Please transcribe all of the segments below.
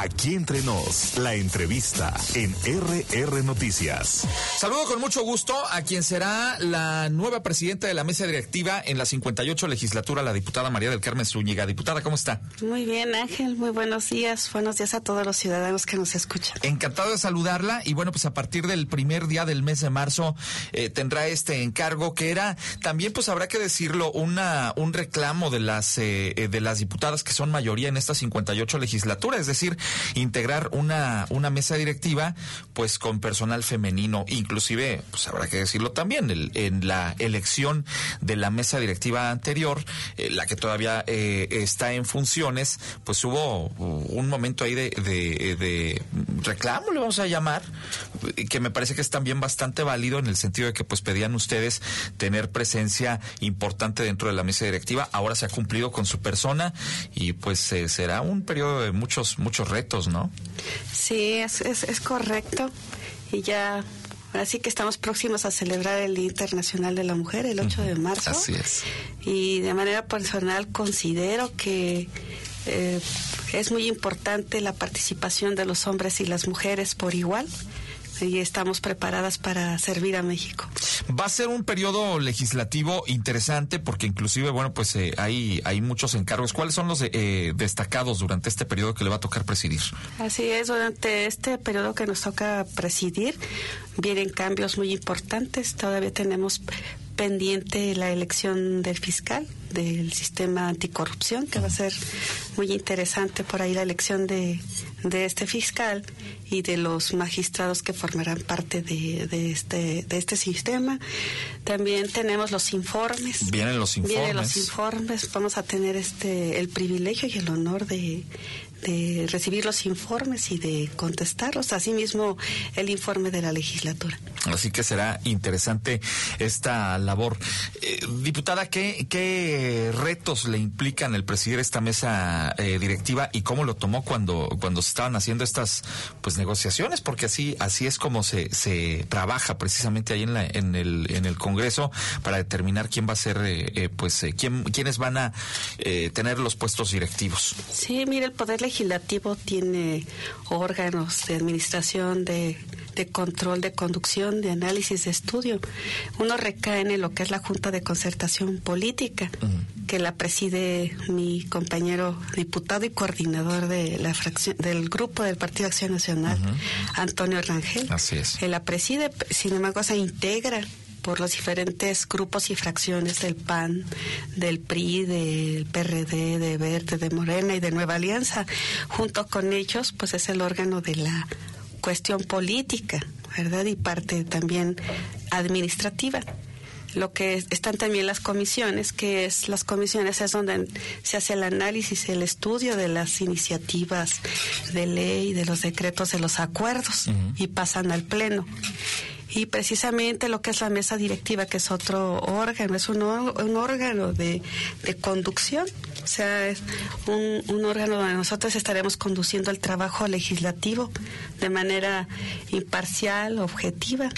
Aquí entre nos, la entrevista en RR Noticias. Saludo con mucho gusto a quien será la nueva presidenta de la mesa directiva en la 58 legislatura, la diputada María del Carmen Zúñiga. Diputada, ¿cómo está? Muy bien, Ángel, muy buenos días. Buenos días a todos los ciudadanos que nos escuchan. Encantado de saludarla y bueno, pues a partir del primer día del mes de marzo tendrá este encargo que era también, pues habrá que decirlo, un reclamo de las diputadas que son mayoría en esta 58 legislatura, es decir, integrar una mesa directiva pues con personal femenino, inclusive, pues habrá que decirlo también, en la elección de la mesa directiva anterior, la que todavía está en funciones, pues hubo un momento ahí de reclamo, le vamos a llamar, que me parece que es también bastante válido en el sentido de que pues pedían ustedes tener presencia importante dentro de la mesa directiva. Ahora se ha cumplido con su persona y pues será un periodo de muchos retos, ¿no? Sí, es correcto. Y ya, así que estamos próximos a celebrar el Día Internacional de la Mujer, el 8 de marzo. Así es. Y de manera personal considero que es muy importante la participación de los hombres y las mujeres por igual. Y estamos preparadas para servir a México. Va a ser un periodo legislativo interesante porque inclusive, bueno, pues hay muchos encargos. ¿Cuáles son los destacados durante este periodo que le va a tocar presidir? Así es, durante este periodo que nos toca presidir vienen cambios muy importantes. Todavía tenemos pendiente la elección del fiscal del sistema anticorrupción, que va a ser muy interesante por ahí la elección de este fiscal y de los magistrados que formarán parte de este sistema. También tenemos los informes. Vienen los informes. Vamos a tener el privilegio y el honor de recibir los informes y de contestarlos, asimismo el informe de la legislatura. Así que será interesante esta labor. Diputada, ¿qué retos le implican el presidir esta mesa directiva y cómo lo tomó cuando se estaban haciendo estas pues negociaciones? Porque así es como se trabaja precisamente ahí en el Congreso para determinar quién va a ser quiénes van a tener los puestos directivos. Sí, mire, el Poder Legislativo tiene órganos de administración, de control, de conducción, de análisis, de estudio. Uno recae en lo que es la Junta de Concertación Política, que la preside mi compañero diputado y coordinador de la fracción del grupo del Partido Acción Nacional, Antonio Rangel. Así es. Que la preside, sin embargo, se integra por los diferentes grupos y fracciones del PAN, del PRI, del PRD, de Verde, de Morena y de Nueva Alianza. Junto con ellos, pues es el órgano de la cuestión política, ¿verdad? Y parte también administrativa. Lo que están también las comisiones, las comisiones es donde se hace el análisis, el estudio de las iniciativas de ley, de los decretos, de los acuerdos, y pasan al Pleno. Y precisamente lo que es la mesa directiva, que es otro órgano, es un órgano de conducción, o sea, es un órgano donde nosotros estaremos conduciendo el trabajo legislativo de manera imparcial, objetiva,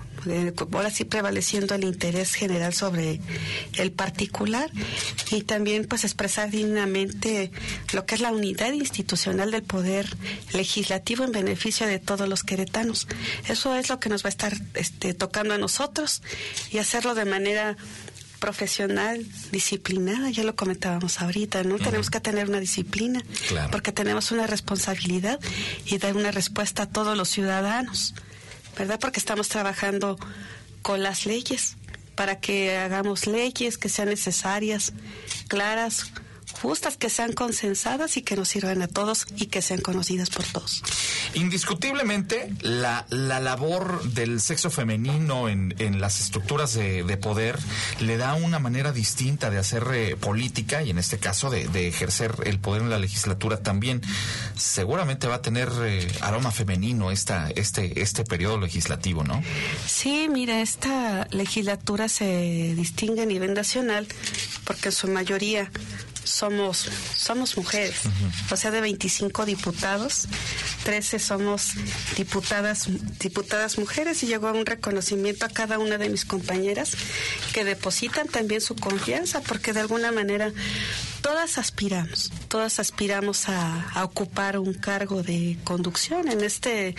ahora sí prevaleciendo el interés general sobre el particular, y también pues expresar dignamente lo que es la unidad institucional del poder legislativo en beneficio de todos los queretanos. Eso es lo que nos va a estar tocando a nosotros, y hacerlo de manera profesional, disciplinada, ya lo comentábamos ahorita, ¿no? Tenemos que tener una disciplina, claro, porque tenemos una responsabilidad y dar una respuesta a todos los ciudadanos, ¿verdad? Porque estamos trabajando con las leyes para que hagamos leyes que sean necesarias, claras, justas, que sean consensadas y que nos sirvan a todos y que sean conocidas por todos. Indiscutiblemente, la labor del sexo femenino en las estructuras de poder le da una manera distinta de hacer política, y en este caso de ejercer el poder en la legislatura también. Seguramente va a tener aroma femenino este periodo legislativo, ¿no? Sí, mira, esta legislatura se distingue a nivel nacional porque en su mayoría somos mujeres. O sea, de 25 diputados, 13 somos diputadas mujeres, y llegó un reconocimiento a cada una de mis compañeras que depositan también su confianza, porque de alguna manera todas aspiramos a ocupar un cargo de conducción, en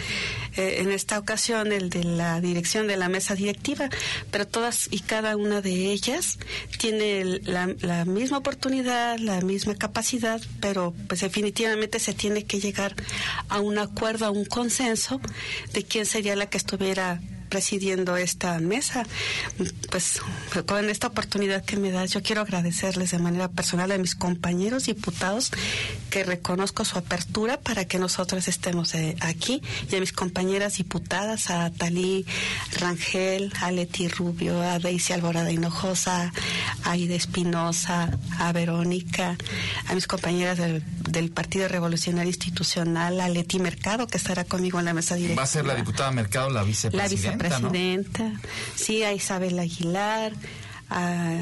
esta ocasión el de la dirección de la mesa directiva, pero todas y cada una de ellas tiene la misma oportunidad, la misma capacidad, pero pues definitivamente se tiene que llegar a un acuerdo, a un consenso de quién sería la que estuviera presidiendo esta mesa. Pues con esta oportunidad que me das, yo quiero agradecerles de manera personal a mis compañeros diputados, que reconozco su apertura para que nosotros estemos aquí, y a mis compañeras diputadas, a Talí Rangel, a Leti Rubio, a Daisy Alborada Hinojosa, a Aida Espinosa, a Verónica, a mis compañeras del Partido Revolucionario Institucional, a Leti Mercado, que estará conmigo en la mesa directiva. Va a ser la diputada Mercado la vicepresidenta. Presidenta, ¿no? Sí, a Isabel Aguilar, a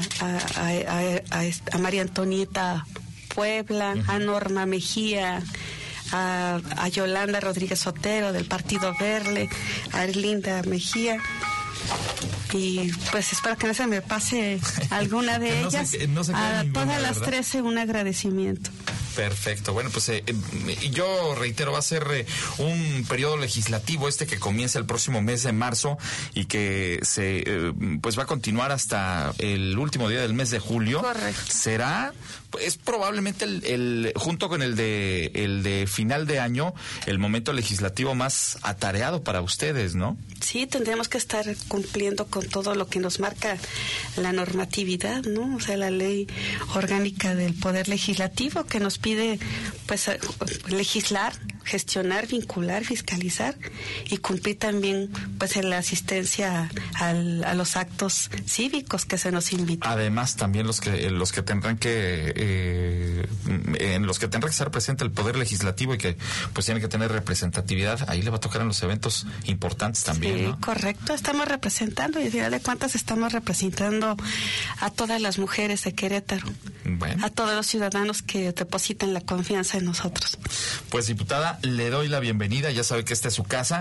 María Antonieta Puebla, a Norma Mejía, a Yolanda Rodríguez Otero del Partido Verde, a Erlinda Mejía. Y pues espero que no se me pase alguna de ellas. A todas las 13 un agradecimiento. Perfecto. Bueno, pues yo reitero, va a ser un periodo legislativo que comienza el próximo mes de marzo y que pues va a continuar hasta el último día del mes de julio. Correcto. Será, es probablemente junto con el de final de año, el momento legislativo más atareado para ustedes, ¿no? Sí, tendremos que estar cumpliendo con todo lo que nos marca la normatividad, ¿no? O sea, la ley orgánica del Poder Legislativo, que nos pide pues legislar, gestionar, vincular, fiscalizar y cumplir también pues en la asistencia a los actos cívicos que se nos invitan. Además, también los que tendrán que estar presente el Poder Legislativo y que pues tienen que tener representatividad, ahí le va a tocar en los eventos importantes también. Sí, ¿no? Correcto, estamos representando y al final de cuentas estamos representando a todas las mujeres de Querétaro, bueno, a todos los ciudadanos que depositan la confianza en nosotros. Pues diputada, le doy la bienvenida, ya sabe que esta es su casa,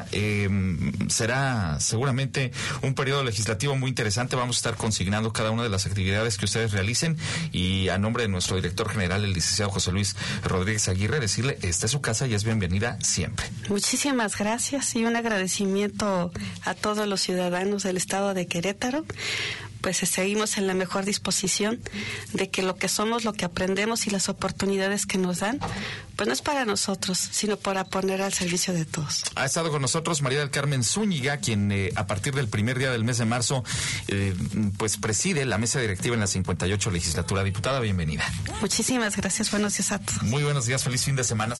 será seguramente un periodo legislativo muy interesante, vamos a estar consignando cada una de las actividades que ustedes realicen y a nombre de nuestro director general, el licenciado José Luis Rodríguez Aguirre, decirle, esta es su casa y es bienvenida siempre. Muchísimas gracias y un agradecimiento a todos los ciudadanos del estado de Querétaro. Pues seguimos en la mejor disposición de que lo que somos, lo que aprendemos y las oportunidades que nos dan, pues no es para nosotros, sino para poner al servicio de todos. Ha estado con nosotros María del Carmen Zúñiga, quien a partir del primer día del mes de marzo, pues preside la mesa directiva en la 58 legislatura. Diputada, bienvenida. Muchísimas gracias, buenos días a todos. Muy buenos días, feliz fin de semana.